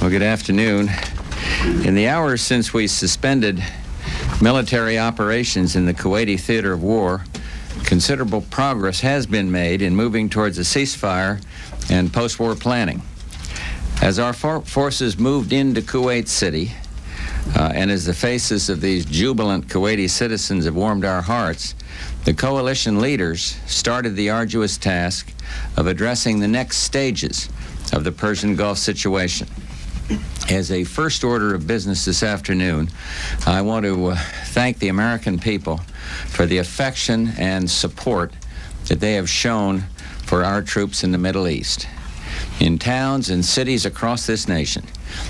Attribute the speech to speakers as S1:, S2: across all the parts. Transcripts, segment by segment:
S1: Well, good afternoon. In the hours since we suspended military operations in the Kuwaiti theater of war, considerable progress has been made in moving towards a ceasefire and post-war planning. As our forces moved into Kuwait City, and as the faces of these jubilant Kuwaiti citizens have warmed our hearts, the coalition leaders started the arduous task of addressing the next stages of the Persian Gulf situation. As a first order of business this afternoon, I want to thank the American people for the affection and support that they have shown for our troops in the Middle East. In towns and cities across this nation,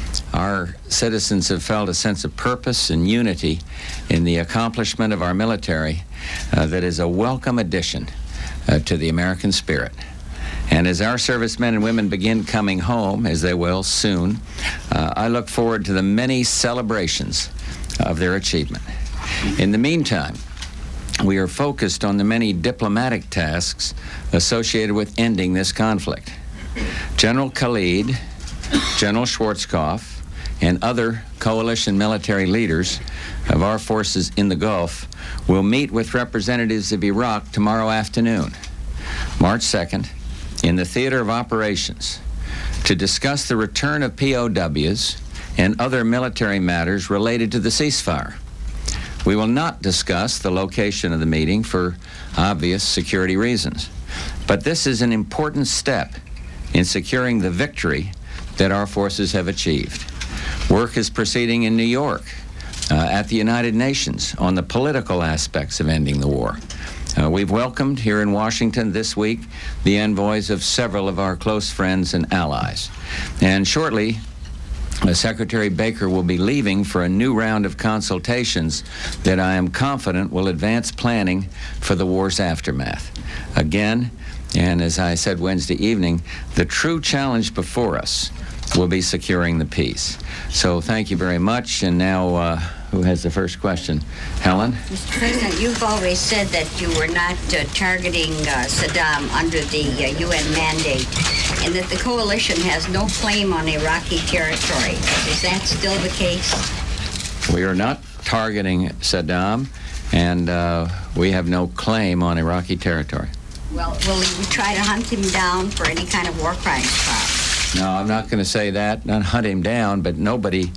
S1: our citizens have felt a sense of purpose and unity in the accomplishment of our military that is a welcome addition to the American spirit. And as our servicemen and women begin coming home, as they will soon, I look forward to the many celebrations of their achievement. In the meantime, we are focused on the many diplomatic tasks associated with ending this conflict. General Khalid, General Schwarzkopf, and other coalition military leaders of our forces in the Gulf will meet with representatives of Iraq tomorrow afternoon, March 2nd, in the theater of operations to discuss the return of POWs and other military matters related to the ceasefire. We will not discuss the location of the meeting for obvious security reasons, but this is an important step in securing the victory that our forces have achieved. Work is proceeding in New York at the United Nations on the political aspects of ending the war. We've welcomed here in Washington this week the envoys of several of our close friends and allies. And shortly, Secretary Baker will be leaving for a new round of consultations that I am confident will advance planning for the war's aftermath. Again, and as I said Wednesday evening, the true challenge before us will be securing the peace. So thank you very much. And now, who has the first question? Helen?
S2: Mr. President, you've always said that you were not targeting Saddam under the UN mandate, and that the coalition has no claim on Iraqi territory. Is that still the case?
S1: We are not targeting Saddam, and we have no claim on Iraqi territory.
S2: Well, will we try to hunt him down for any kind of war crimes trial?
S1: No, I'm not going to say that, not hunt him down, but nobody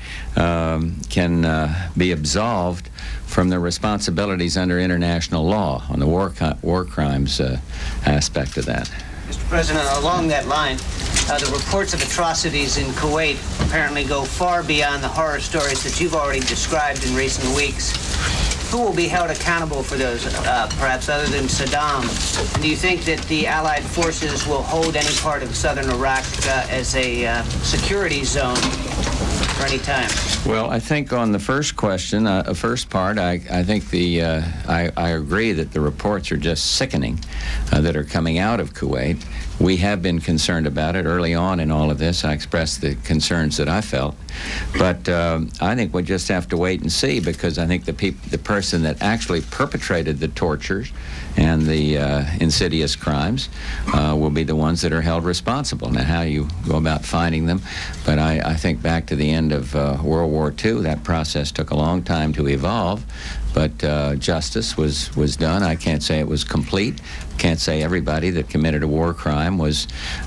S1: can be absolved from their responsibilities under international law on the war crimes aspect of that.
S3: Mr. President, along that line, the reports of atrocities in Kuwait apparently go far beyond the horror stories that you've already described in recent weeks. Who will be held accountable for those, perhaps other than Saddam? And do you think that the Allied forces will hold any part of southern Iraq as a security zone for any time?
S1: Well, I think on the first question, first part, I think I agree that the reports are just sickening that are coming out of Kuwait. We have been concerned about it early on in all of this. I expressed the concerns that I felt. But I think we just have to wait and see, because I think the person that actually perpetrated the tortures and the insidious crimes will be the ones that are held responsible. Now, how you go about finding them, but I think back to the end of World War II, that process took a long time to evolve, but justice was done. I can't say it was complete. Can't say everybody that committed a war crime was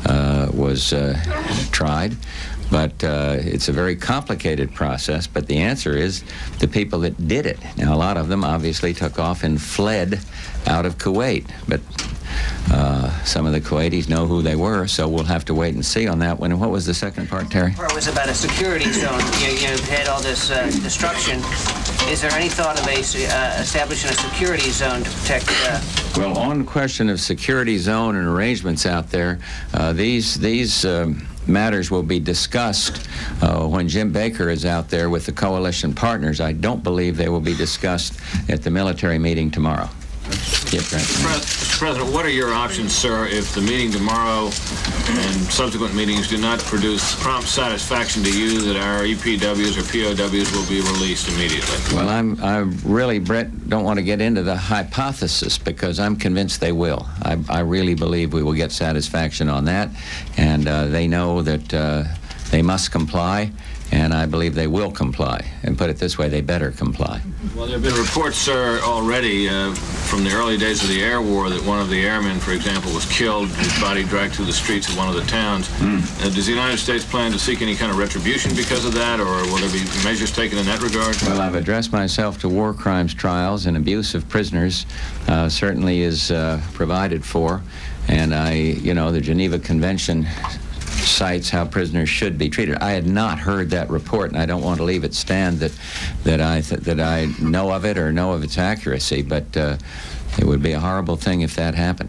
S1: tried. But it's a very complicated process, but the answer is the people that did it. Now, a lot of them obviously took off and fled out of Kuwait, but some of the Kuwaitis know who they were, so we'll have to wait and see on that one. And what was the second part, Terry?
S3: The part was about a security zone. You've had all this destruction. Is there any thought of establishing a security zone to protect?
S1: Well, on the question of security zone and arrangements out there, these matters will be discussed when Jim Baker is out there with the coalition partners. I don't believe they will be discussed at the military meeting tomorrow.
S4: Mr. President, what are your options, sir, if the meeting tomorrow and subsequent meetings do not produce prompt satisfaction to you that our EPWs or POWs will be released immediately?
S1: Well, I really, Brett, don't want to get into the hypothesis, because I'm convinced they will. I really believe we will get satisfaction on that, and they know that they must comply, and I believe they will comply. And put it this way, they better comply.
S4: Well, there have been reports, sir, already from the early days of the air war that one of the airmen, for example, was killed, his body dragged through the streets of one of the towns. Does the United States plan to seek any kind of retribution because of that, or will there be measures taken in that regard?
S1: Well, I've addressed myself to war crimes trials, and abuse of prisoners certainly is provided for. And the Geneva Convention cites how prisoners should be treated. I had not heard that report, and I don't want to leave it stand that I know of it or know of its accuracy, but it would be a horrible thing if that happened.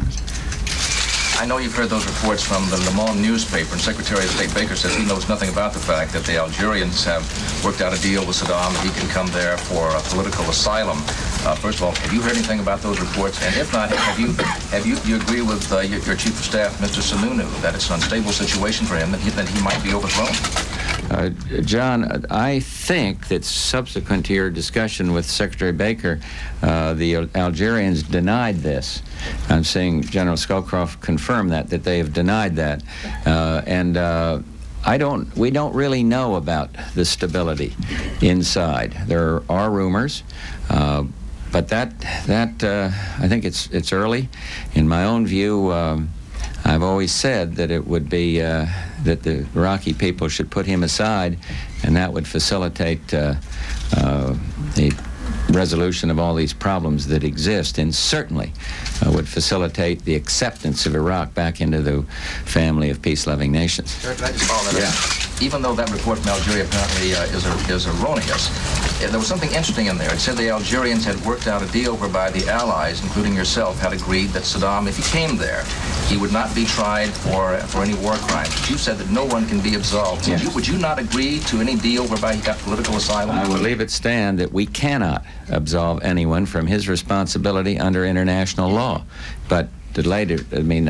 S5: I know you've heard those reports from the Le Monde newspaper, and Secretary of State Baker says he knows nothing about the fact that the Algerians have worked out a deal with Saddam that he can come there for a political asylum. First of all, have you heard anything about those reports? And if not, do you agree with your Chief of Staff, Mr. Sununu, that it's an unstable situation for him, that he might be overthrown?
S1: John, I think that subsequent to your discussion with Secretary Baker, the Algerians denied this. I'm seeing General Scowcroft confirm that they have denied that. We don't really know about the stability inside. There are rumors, but that I think it's early. In my own view, I've always said that it would be that the Iraqi people should put him aside, and that would facilitate the resolution of all these problems that exist, and certainly would facilitate the acceptance of Iraq back into the family of peace-loving nations.
S5: Sir, can I just follow that up? Even though that report from Algeria apparently is erroneous, there was something interesting in there. It said the Algerians had worked out a deal whereby the Allies, including yourself, had agreed that Saddam, if he came there, he would not be tried for any war crimes. But you said that no one can be absolved.
S1: Yes.
S5: Would you not agree to any deal whereby he got political asylum?
S1: I will leave it stand that we cannot absolve anyone from his responsibility under international law. But later, I mean,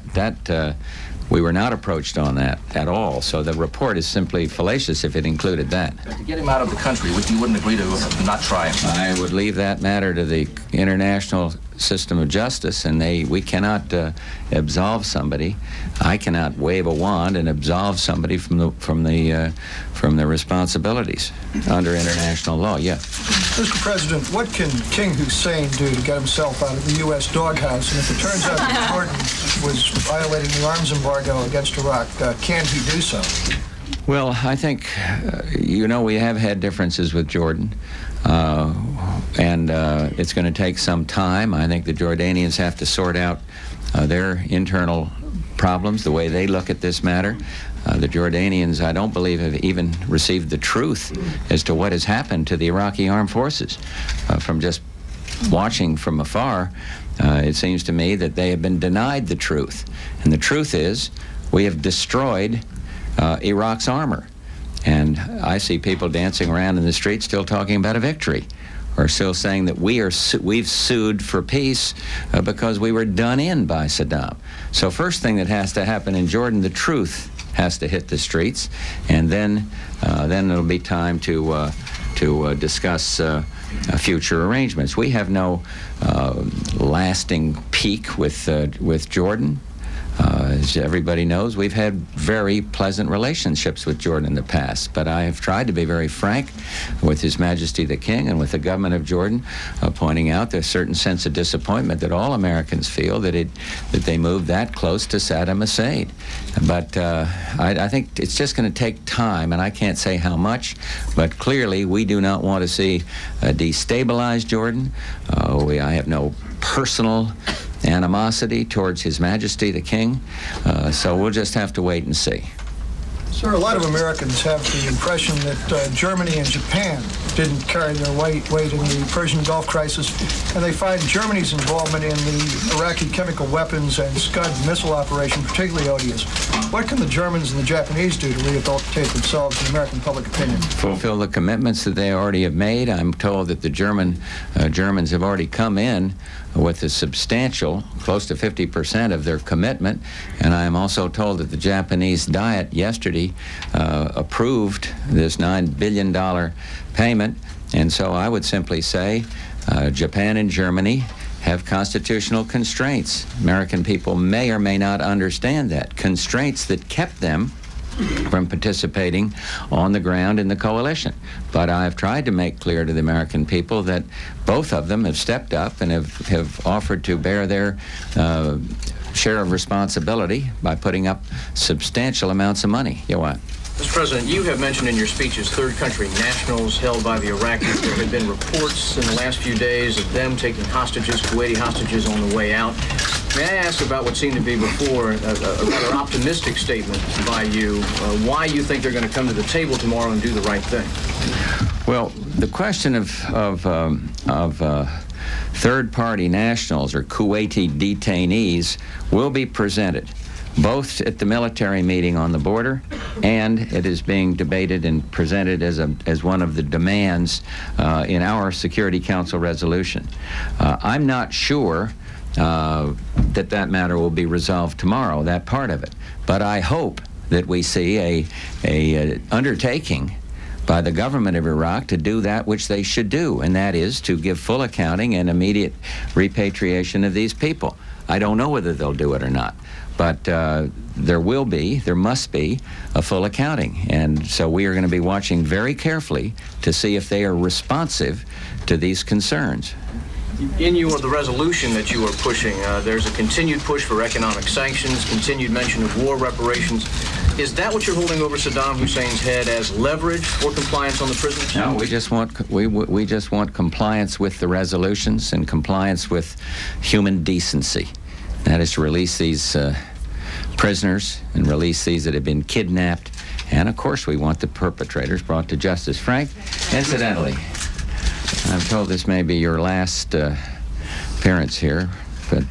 S1: we were not approached on that at all. So the report is simply fallacious if it included that.
S5: To get him out of the country, you wouldn't agree to not try him?
S1: I would leave that matter to the international system of justice, and we cannot absolve somebody. I cannot wave a wand and absolve somebody from the responsibilities under international law. Yeah.
S6: Mr. President, what can King Hussein do to get himself out of the U.S. doghouse? And if it turns out that Jordan was violating the arms embargo against Iraq, can he do so?
S1: Well, I think, we have had differences with Jordan, and it's going to take some time. I think the Jordanians have to sort out their internal problems, the way they look at this matter. The Jordanians, I don't believe, have even received the truth as to what has happened to the Iraqi armed forces. From just watching from afar, it seems to me that they have been denied the truth. And the truth is, we have destroyed Iraq's armor. And I see people dancing around in the street still talking about a victory, or still saying that we've sued for peace because we were done in by Saddam. So first thing that has to happen in Jordan, the truth has to hit the streets, and then it'll be time to discuss future arrangements. We have no lasting peak with Jordan. As everybody knows, we've had very pleasant relationships with Jordan in the past, but I have tried to be very frank with His Majesty the King and with the government of Jordan, pointing out there's a certain sense of disappointment that all Americans feel that they moved that close to Saddam Hussein. But I think it's just going to take time, and I can't say how much, but clearly we do not want to see destabilize Jordan. I have no personal animosity towards His Majesty the King, so we'll just have to wait and see.
S6: Sir, a lot of Americans have the impression that Germany and Japan didn't carry their weight in the Persian Gulf crisis, and they find Germany's involvement in the Iraqi chemical weapons and Scud missile operation particularly odious. What can the Germans and the Japanese do to rehabilitate themselves in American public opinion?
S1: Fulfill the commitments that they already have made. I'm told that the Germans have already come in with a substantial, close to 50% of their commitment, and I am also told that the Japanese Diet yesterday approved this $9 billion payment, and so I would simply say Japan and Germany have constitutional constraints. American people may or may not understand that. Constraints that kept them from participating on the ground in the coalition. But I've tried to make clear to the American people that both of them have stepped up and have offered to bear their share of responsibility by putting up substantial amounts of money. You know what?
S7: Mr. President, you have mentioned in your speeches third country nationals held by the Iraqis. There have been reports in the last few days of them taking hostages, Kuwaiti hostages, on the way out. May I ask about what seemed to be before a rather optimistic statement by you, why you think they're going to come to the table tomorrow and do the right thing?
S1: Well, the question of third-party nationals or Kuwaiti detainees will be presented both at the military meeting on the border, and it is being debated and presented as one of the demands in our Security Council resolution. I'm not sure that matter will be resolved tomorrow, that part of it, but I hope that we see a undertaking by the government of Iraq to do that which they should do, and that is to give full accounting and immediate repatriation of these people. I don't know whether they'll do it or not, but there must be a full accounting, and so we are going to be watching very carefully to see if they are responsive to these concerns.
S7: In the resolution that you are pushing, there's a continued push for economic sanctions, continued mention of war reparations. Is that what you're holding over Saddam Hussein's head as leverage for compliance on the prisoners?
S1: No, we just want compliance with the resolutions and compliance with human decency. That is to release these prisoners and release these that have been kidnapped. And of course, we want the perpetrators brought to justice. Frank, incidentally, I'm told this may be your last appearance here, but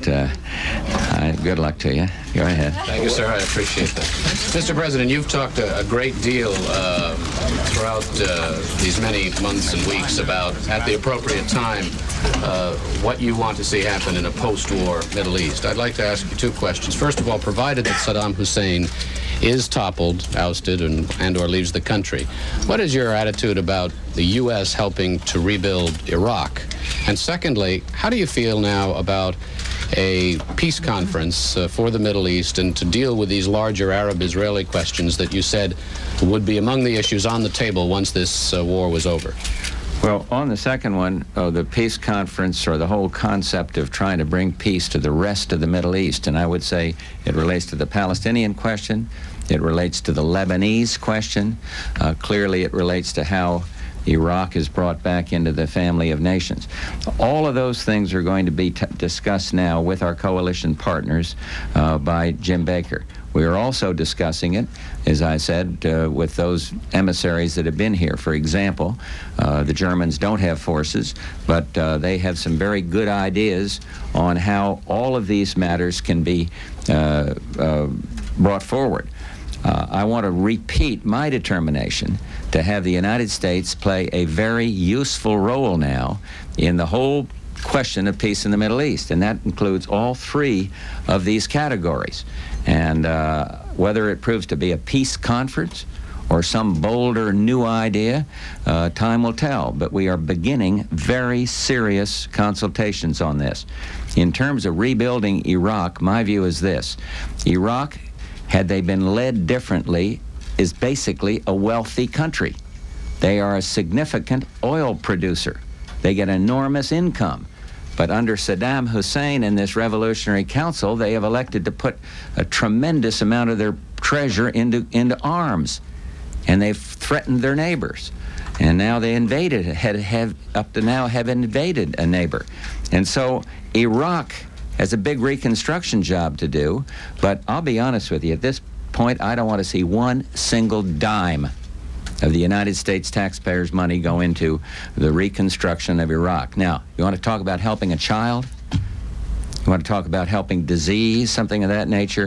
S1: good luck to you. Go ahead.
S8: Thank you, sir. I appreciate that. Mr. President, you've talked a great deal throughout these many months and weeks about, at the appropriate time, what you want to see happen in a post-war Middle East. I'd like to ask you two questions. First of all, provided that Saddam Hussein is toppled, ousted, and or leaves the country, what is your attitude about the U.S. helping to rebuild Iraq? And secondly, how do you feel now about a peace conference for the Middle East and to deal with these larger Arab-Israeli questions that you said would be among the issues on the table once this war was over?
S1: Well, on the second one, the peace conference, or the whole concept of trying to bring peace to the rest of the Middle East, and I would say it relates to the Palestinian question, it relates to the Lebanese question, clearly it relates to how Iraq is brought back into the family of nations. All of those things are going to be discussed now with our coalition partners by Jim Baker. We are also discussing it, as I said, with those emissaries that have been here. For example, the Germans don't have forces, but they have some very good ideas on how all of these matters can be brought forward. I want to repeat my determination to have the United States play a very useful role now in the whole question of peace in the Middle East, and that includes all three of these categories. And whether it proves to be a peace conference or some bolder new idea, time will tell. But we are beginning very serious consultations on this. In terms of rebuilding Iraq, my view is this. Iraq, had they been led differently, is basically a wealthy country. They are a significant oil producer. They get enormous income. But under Saddam Hussein and this Revolutionary Council, they have elected to put a tremendous amount of their treasure into arms. And they've threatened their neighbors. And now they up to now have invaded a neighbor. And so Iraq has a big reconstruction job to do, but I'll be honest with you, at this point, I don't want to see one single dime of the United States taxpayers' money go into the reconstruction of Iraq. Now, you want to talk about helping a child? You want to talk about helping disease, something of that nature?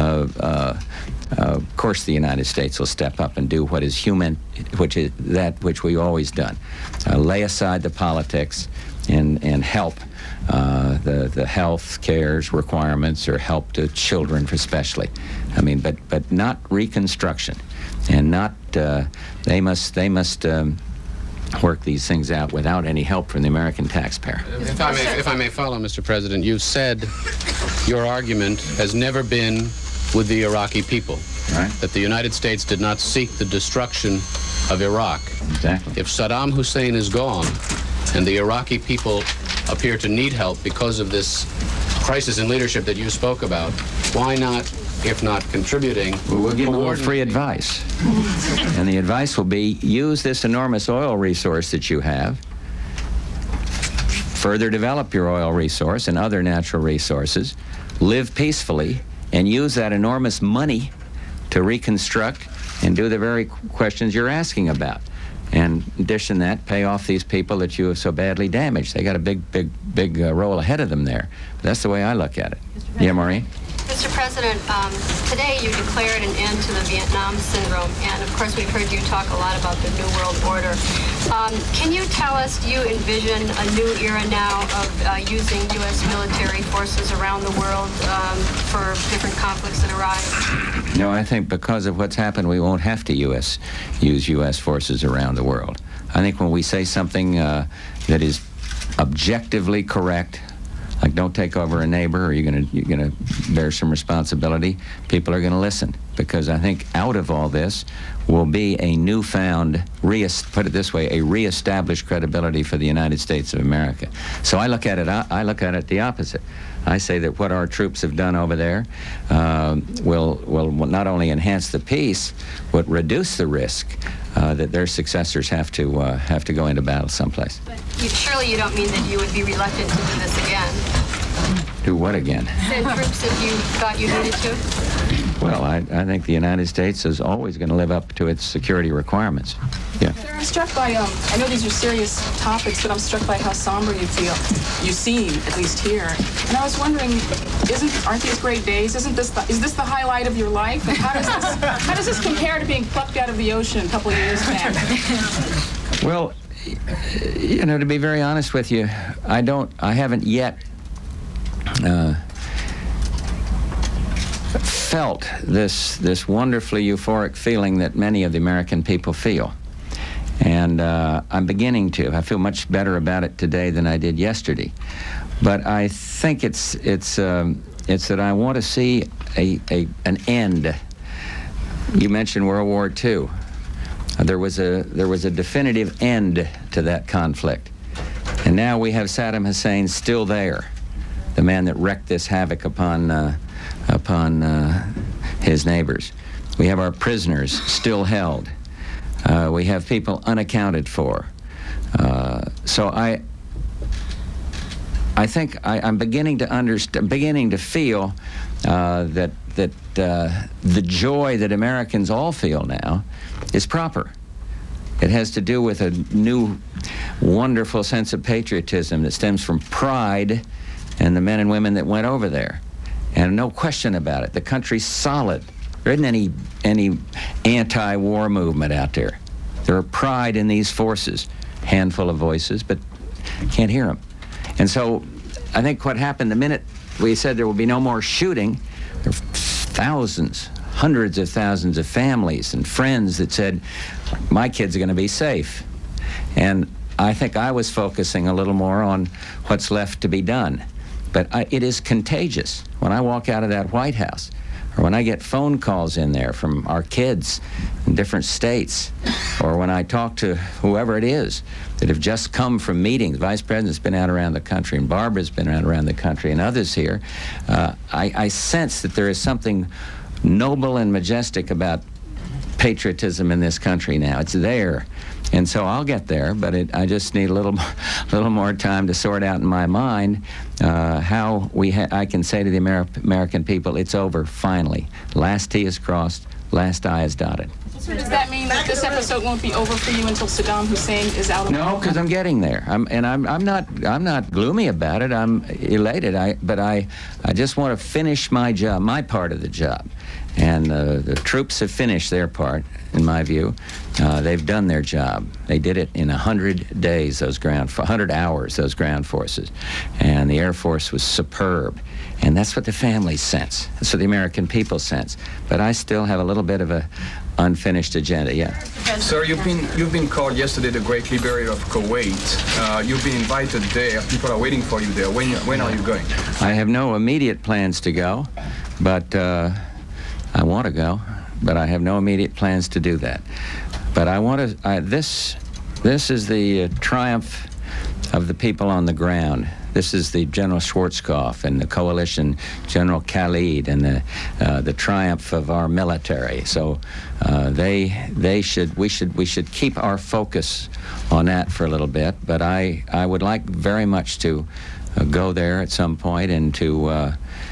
S1: Of course the United States will step up and do what is human, which is that which we've always done. Lay aside the politics and help the health cares requirements, or help to children especially. I mean, but not reconstruction, and not they must work these things out without any help from the American taxpayer.
S8: If I may follow, Mr. President, you've said your argument has never been with the Iraqi people.
S1: Right.
S8: that the United States did not seek the destruction of Iraq.
S1: Exactly.
S8: If Saddam Hussein is gone and the Iraqi people appear to need help because of this crisis in leadership that you spoke about, why not, if not contributing,
S1: Well, we'll give them a little free advice. And the advice will be, use this enormous oil resource that you have, further develop your oil resource and other natural resources, live peacefully, and use that enormous money to reconstruct and do the very questions you're asking about. And in addition to that, pay off these people that you have so badly damaged. They got a big role ahead of them there. But that's the way I look at it. Yeah, Maureen?
S9: Mr. President, today you declared an end to the Vietnam syndrome, and of course we've heard you talk a lot about the New World Order. Can you tell us, do you envision a new era now of using U.S. military forces around the world for different conflicts that arise?
S1: No, I think because of what's happened, we won't have to use U.S. forces around the world. I think when we say something that is objectively correct, like don't take over a neighbor, or you're gonna bear some responsibility, people are gonna listen, because I think out of all this will be a newfound, put it this way, a reestablished credibility for the United States of America. So I look at it the opposite. I say that what our troops have done over there will not only enhance the peace, but reduce the risk that their successors have to go into battle someplace.
S9: But surely you don't mean that you would be reluctant to do this again?
S1: Do what again?
S9: Send troops if you thought you needed to?
S1: Well, I think the United States is always going to live up to its security requirements. Yeah.
S10: Sir, I'm struck by, I know these are serious topics, but I'm struck by how somber you seem, at least here. And I was wondering, aren't these great days? Is this the highlight of your life? And how does this compare to being plucked out of the ocean a couple of years back?
S1: Well, to be very honest with you, I haven't yet felt this wonderfully euphoric feeling that many of the American people feel. And I'm beginning to. I feel much better about it today than I did yesterday. But I think it's that I want to see an end. You mentioned World War II. There was a definitive end to that conflict. And now we have Saddam Hussein still there, the man that wreaked this havoc upon his neighbors. We have our prisoners still held. We have people unaccounted for. So I think I'm beginning to feel that the joy that Americans all feel now is proper. It has to do with a new, wonderful sense of patriotism that stems from pride in the men and women that went over there. And no question about it, the country's solid. There isn't any anti-war movement out there. There are pride in these forces. Handful of voices, but can't hear them. And so I think what happened the minute we said there will be no more shooting, there were thousands, hundreds of thousands of families and friends that said, my kids are going to be safe. And I think I was focusing a little more on what's left to be done. But it is contagious. When I walk out of that White House, or when I get phone calls in there from our kids in different states, or when I talk to whoever it is that have just come from meetings, Vice President's been out around the country, and Barbara's been out around the country, and others here, I sense that there is something noble and majestic about patriotism in this country now. It's there. And so I'll get there, but I just need a little more time to sort out in my mind how I can say to the American people, it's over, finally. Last T is crossed, last I is dotted.
S10: So does that mean that this episode won't be over for you until Saddam Hussein is out of power?
S1: No, because I'm getting there. I'm not gloomy about it. I'm elated. But I just want to finish my job, my part of the job. And the troops have finished their part, in my view. They've done their job. They did it in 100 days, 100 hours, those ground forces. And the Air Force was superb. And that's what the families sense. That's what the American people sense. But I still have a little bit of a unfinished agenda, yeah.
S11: Sir, you've been called yesterday the great liberator of Kuwait. You've been invited there. People are waiting for you there. When are you going?
S1: I have no immediate plans to go, but I want to go. but I have no immediate plans to do that. But I want to. This is the triumph of the people on the ground. This is the General Schwarzkopf and the coalition, General Khalid, and the triumph of our military. So we should keep our focus on that for a little bit. But I would like very much to go there at some point and to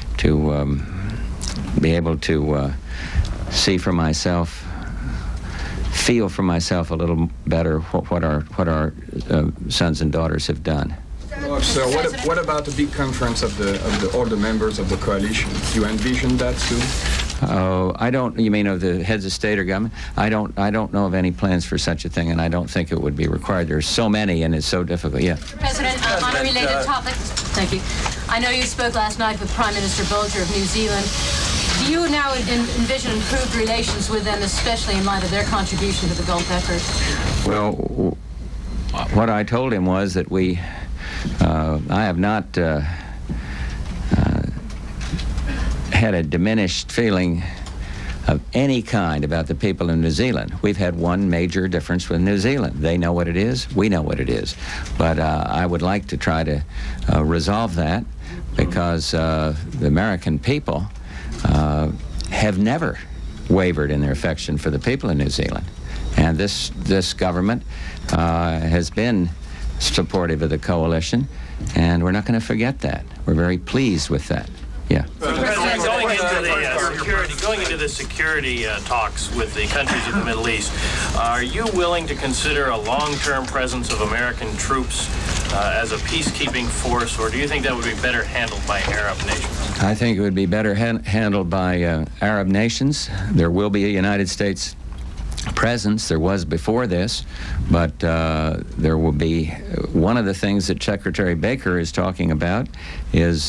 S1: be able to see for myself, feel for myself a little better what our sons and daughters have done.
S11: So what about the big conference of all the members of the coalition? Do you envision that too?
S1: I don't. You mean of the heads of state or government? I don't know of any plans for such a thing, and I don't think it would be required. There's so many, and it's so difficult. Yeah.
S12: President, on a related topic. Thank you. I know you spoke last night with Prime Minister Bolger of New Zealand. Do you now envision improved relations with them, especially in light of their contribution to the Gulf effort?
S1: Well, what I told him was that I have not had a diminished feeling of any kind about the people in New Zealand. We've had one major difference with New Zealand. They know what it is, we know what it is. But I would like to try to resolve that, because the American people have never wavered in their affection for the people in New Zealand. And this government has been supportive of the coalition, and we're not going to forget that. We're very pleased with that. Yeah.
S13: President, going into the security talks with the countries of the Middle East, are you willing to consider a long-term presence of American troops as a peacekeeping force, or do you think that would be better handled by Arab nations?
S1: I think it would be better handled by Arab nations. There will be a United States presence. There was before this, but there will be. One of the things that Secretary Baker is talking about is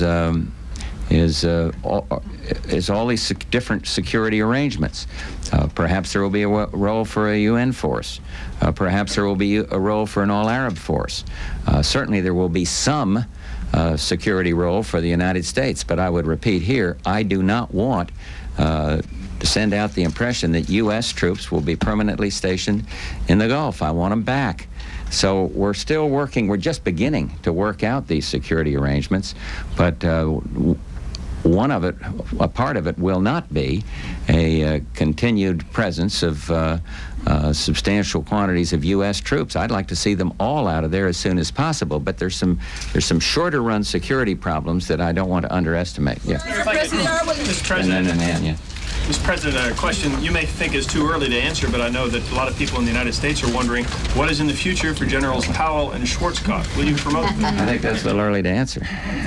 S1: all these different security arrangements. Perhaps there will be a role for a UN force. Perhaps there will be a role for an all-Arab force. Certainly there will be some security role for the United States, but I would repeat here, I do not want to send out the impression that U.S. troops will be permanently stationed in the Gulf. I want them back. So we're still working, we're just beginning to work out these security arrangements, but one of it, a part of it, will not be a continued presence of substantial quantities of U.S. troops. I'd like to see them all out of there as soon as possible, but there's some shorter run security problems that I don't want to underestimate. Yeah.
S13: Mr. President. Mr. President, a question you may think is too early to answer, but I know that a lot of people in the United States are wondering what is in the future for Generals Powell and Schwarzkopf. Will you promote them?
S1: I think that's a little early to answer.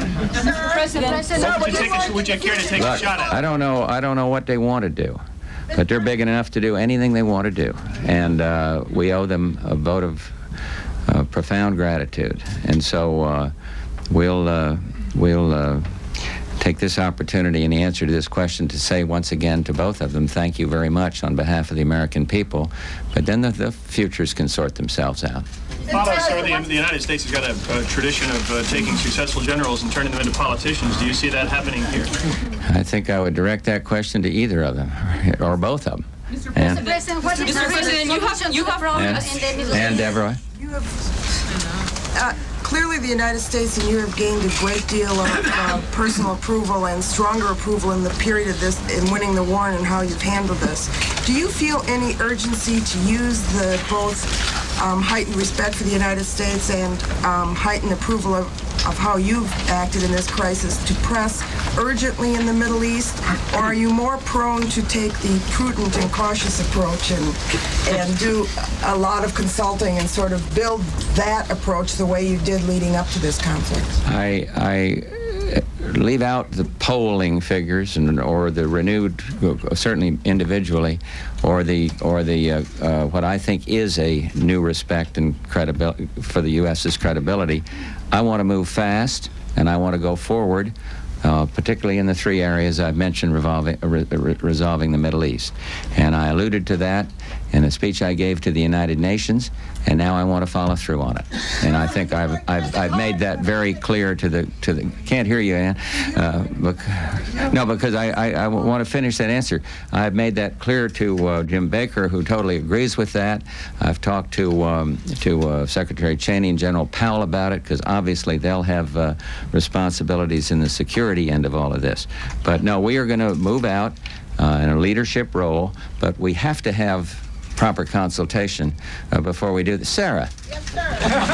S13: Would you care to take a shot at it?
S1: I don't know what they want to do, but they're big enough to do anything they want to do, and we owe them a vote of profound gratitude. And so we'll take this opportunity in the answer to this question to say once again to both of them, thank you very much on behalf of the American people, but then the futures can sort themselves out.
S13: Sir, the United States has got a tradition of taking successful generals and turning them into politicians. Do you see that happening here?
S1: I think I would direct that question to either of them, or both of them.
S12: Mr. President, you have
S1: and Deborah?
S14: You have, clearly the United States and you have gained a great deal of personal approval and stronger approval in the period of this, in winning the war and how you've handled this. Do you feel any urgency to use the both heightened respect for the United States and heightened approval of how you've acted in this crisis to press urgently in the Middle East, or are you more prone to take the prudent and cautious approach and do a lot of consulting and sort of build that approach the way you did leading up to this conflict?
S1: I leave out the polling figures or the renewed, certainly individually, or the what I think is a new respect and credibility for the U.S.'s credibility. I want to move fast, and I want to go forward, particularly in the three areas I've mentioned resolving the Middle East. And I alluded to that in a speech I gave to the United Nations, and now I want to follow through on it. And I think I've made that very clear to the. Can't hear you, Ann. No, because I want to finish that answer. I've made that clear to Jim Baker, who totally agrees with that. I've talked to Secretary Cheney and General Powell about it, because obviously they'll have responsibilities in the security end of all of this. But no, we are going to move out in a leadership role, but we have to have proper consultation before we do this. Sarah.
S15: Yes, sir.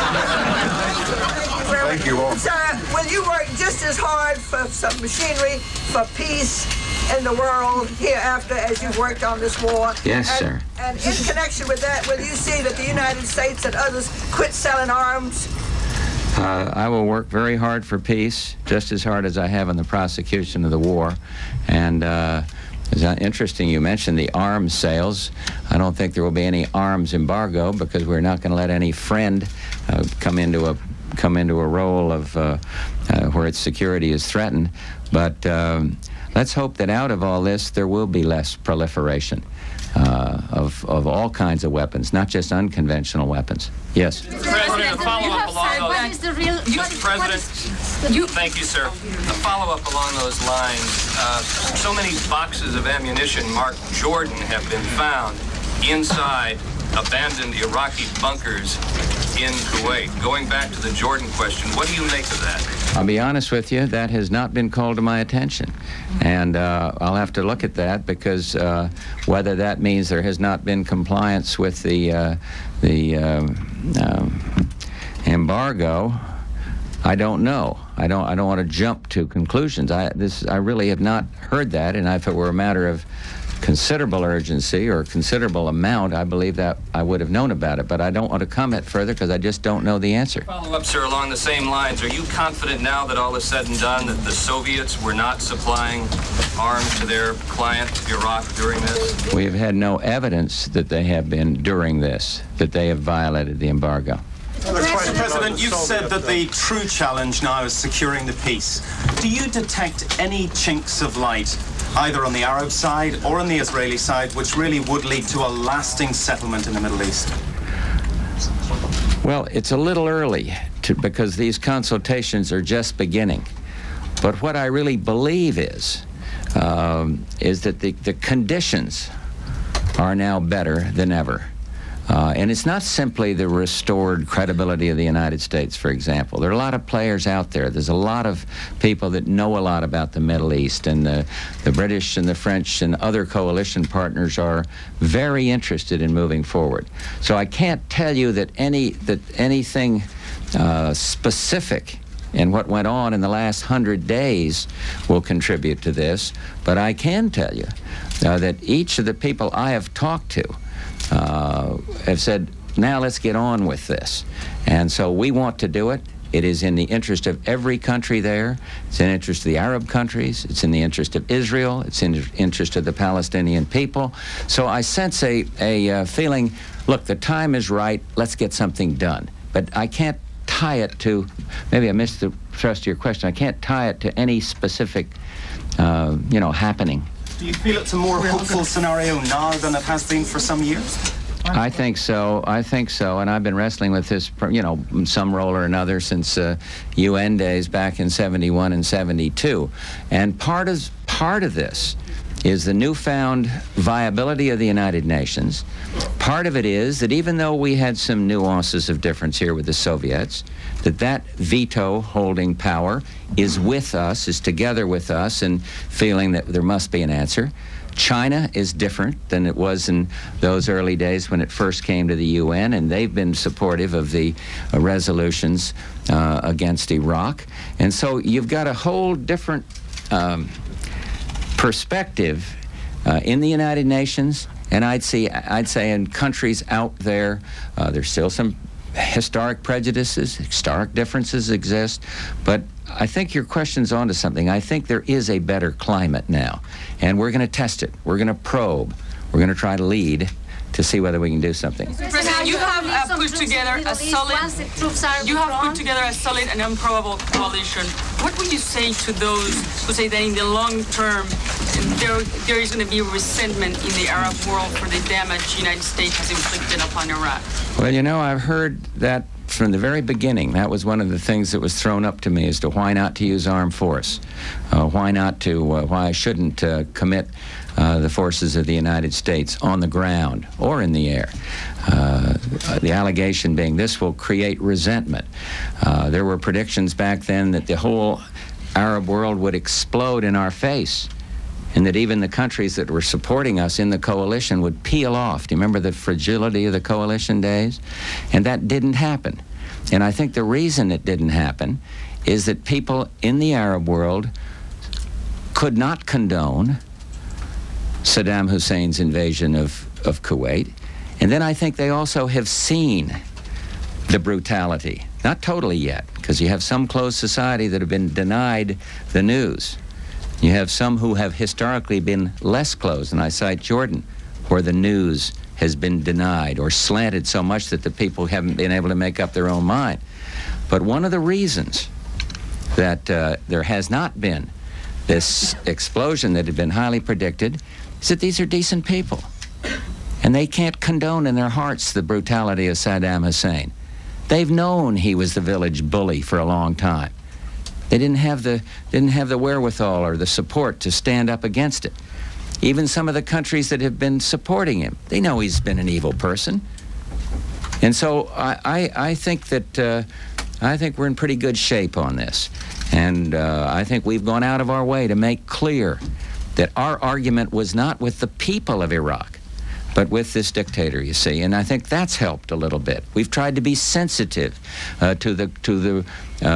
S15: Thank you all. Sarah, will you work just as hard for some machinery for peace in the world hereafter as you've worked on this war?
S1: Yes, sir.
S15: And in connection with that, will you see that the United States and others quit selling arms?
S1: I will work very hard for peace, just as hard as I have in the prosecution of the war. And it's interesting you mentioned the arms sales. I don't think there will be any arms embargo, because we're not going to let any friend come into a role of where its security is threatened. But let's hope that out of all this there will be less proliferation of all kinds of weapons, not just unconventional weapons. Yes.
S16: Mr. President, a follow-up along those...
S12: What is the real...
S16: Mr. President, thank you, sir. A follow-up along those lines. So many boxes of ammunition marked Jordan have been found inside abandoned Iraqi bunkers in Kuwait. Going back to the Jordan question, what do you make of that?
S1: I'll be honest with you, that has not been called to my attention. And I'll have to look at that, because whether that means there has not been compliance with the embargo, I don't know. I don't want to jump to conclusions. I really have not heard that, and if it were a matter of considerable urgency or considerable amount, I believe that I would have known about it, but I don't want to comment further because I just don't know the answer.
S16: Follow up, sir, along the same lines. Are you confident now that all is said and done that the Soviets were not supplying arms to their client, Iraq, during this?
S1: We have had no evidence that they have been during this, that they have violated the embargo.
S17: Mr. President, you've said that the true challenge now is securing the peace. Do you detect any chinks of light, either on the Arab side or on the Israeli side, which really would lead to a lasting settlement in the Middle East?
S1: Well, it's a little early because these consultations are just beginning. But what I really believe is that the conditions are now better than ever. And it's not simply the restored credibility of the United States, for example. There are a lot of players out there. There's a lot of people that know a lot about the Middle East, and the British and the French and other coalition partners are very interested in moving forward. So I can't tell you that anything specific in what went on in the last 100 days will contribute to this, but I can tell you that each of the people I have talked to have said, now let's get on with this. And so we want to do it. It is in the interest of every country there. It's in the interest of the Arab countries. It's in the interest of Israel. It's in the interest of the Palestinian people. So I sense a feeling, look, the time is right. Let's get something done. But I can't tie it to, maybe I missed the thrust of your question, I can't tie it to any specific, happening.
S17: Do you feel it's a more hopeful scenario now than it has been for some years?
S1: I think so, and I've been wrestling with this, some role or another since UN days back in '71 and '72. And part of this is the newfound viability of the United Nations. Part of it is that even though we had some nuances of difference here with the Soviets, that veto holding power is with us, is together with us, and feeling that there must be an answer. China is different than it was in those early days when it first came to the UN, and they've been supportive of the resolutions against Iraq. And so you've got a whole different perspective in the United Nations, and I'd say in countries out there, there's still some historic prejudices, historic differences exist, but I think your question's onto something. I think there is a better climate now, and we're going to test it. We're going to probe. We're going to try to lead, to see whether we can do something.
S10: Mr. President, you have put together a solid. You have put together a solid and improbable coalition. What would you say to those who say that in the long term there is going to be resentment in the Arab world for the damage the United States has inflicted upon Iraq?
S1: Well, you know, I've heard that from the very beginning. That was one of the things that was thrown up to me as to why not to use armed force, why I shouldn't commit the forces of the United States on the ground or in the air. The allegation being this will create resentment. There were predictions back then that the whole Arab world would explode in our face, and that even the countries that were supporting us in the coalition would peel off. Do you remember the fragility of the coalition days? And that didn't happen. And I think the reason it didn't happen is that people in the Arab world could not condone Saddam Hussein's invasion of Kuwait. And then I think they also have seen the brutality. Not totally yet, because you have some closed society that have been denied the news. You have some who have historically been less closed, and I cite Jordan, where the news has been denied or slanted so much that the people haven't been able to make up their own mind. But one of the reasons that there has not been this explosion that had been highly predicted is that these are decent people. And they can't condone in their hearts the brutality of Saddam Hussein. They've known he was the village bully for a long time. They didn't have the wherewithal or the support to stand up against it. Even some of the countries that have been supporting him, they know he's been an evil person. And so I think that I think we're in pretty good shape on this. And I think we've gone out of our way to make clear that our argument was not with the people of Iraq, but with this dictator, you see. And I think that's helped a little bit. We've tried to be sensitive to the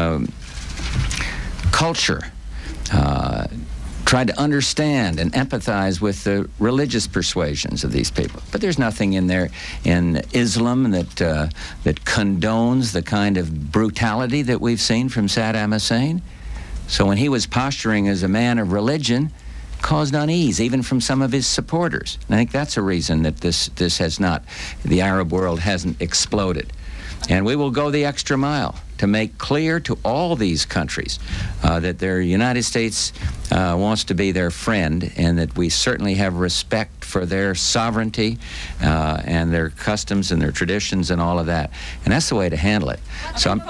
S1: culture, tried to understand and empathize with the religious persuasions of these people. But there's nothing in there in Islam that condones the kind of brutality that we've seen from Saddam Hussein. So when he was posturing as a man of religion, caused unease even from some of his supporters. And I think that's a reason that this has not, the Arab world hasn't exploded. And we will go the extra mile to make clear to all these countries that the United States wants to be their friend, and that we certainly have respect for their sovereignty and their customs and their traditions and all of that. And that's the way to handle it. So I'm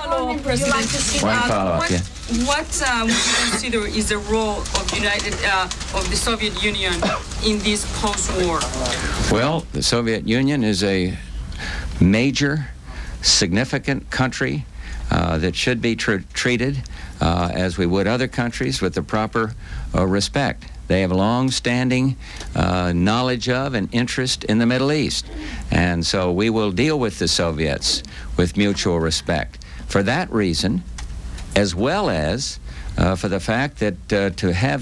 S10: What would you consider is the role of the Soviet Union in this post-war?
S1: Well, the Soviet Union is a major, significant country that should be treated as we would other countries, with the proper respect. They have long-standing knowledge of and interest in the Middle East. And so we will deal with the Soviets with mutual respect. For that reason, as well as for the fact that to have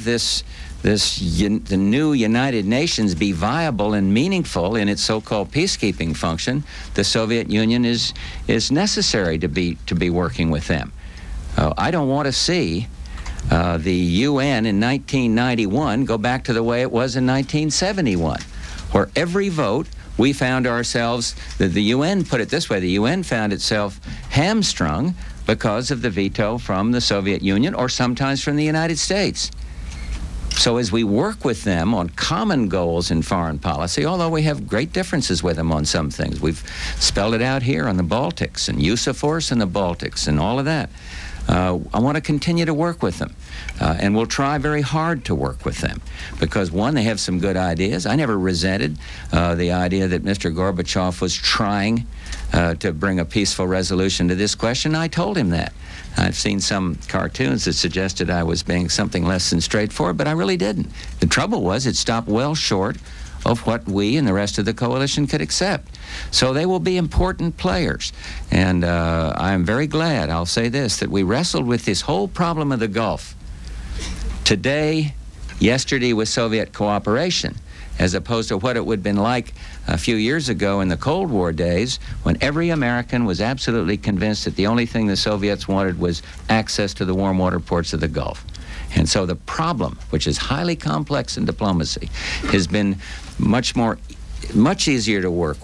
S1: the new United Nations be viable and meaningful in its so-called peacekeeping function, the Soviet Union is necessary to be working with them. I don't want to see the UN in 1991 go back to the way it was in 1971, where every vote we found ourselves, the UN put it this way, the UN found itself hamstrung because of the veto from the Soviet Union or sometimes from the United States. So as we work with them on common goals in foreign policy, although we have great differences with them on some things, we've spelled it out here on the Baltics and use of force in the Baltics and all of that. I want to continue to work with them, and we'll try very hard to work with them because, one, they have some good ideas. I never resented the idea that Mr. Gorbachev was trying to bring a peaceful resolution to this question. I told him that. I've seen some cartoons that suggested I was being something less than straightforward, but I really didn't. The trouble was it stopped well short of what we and the rest of the coalition could accept. So they will be important players. And I'm very glad, I'll say this, that we wrestled with this whole problem of the Gulf today, yesterday with Soviet cooperation, as opposed to what it would have been like a few years ago in the Cold War days, when every American was absolutely convinced that the only thing the Soviets wanted was access to the warm water ports of the Gulf. And so the problem, which is highly complex in diplomacy, has been much more much easier to work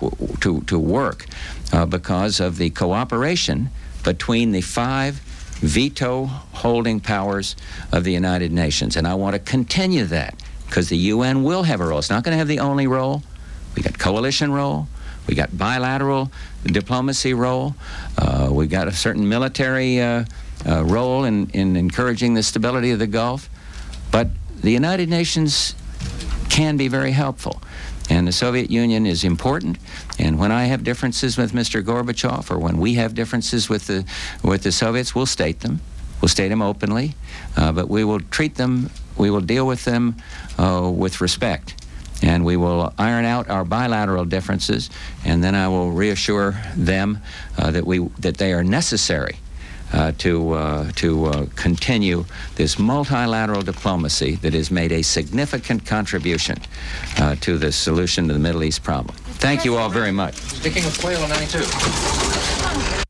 S1: because of the cooperation between the 5 veto-holding powers of the United Nations. And I want to continue that, because the UN will have a role. It's not going to have the only role. We got coalition role. We got bilateral diplomacy role. We got a certain military role in encouraging the stability of the Gulf. But the United Nations can be very helpful. And the Soviet Union is important. And when I have differences with Mr. Gorbachev, or when we have differences with the Soviets, we'll state them. We'll state them openly. But we will treat them, we will deal with them with respect. And we will iron out our bilateral differences, and then I will reassure them that they are necessary to continue this multilateral diplomacy that has made a significant contribution to the solution to the Middle East problem. Thank you all very much.
S5: Speaking of Quail in 92.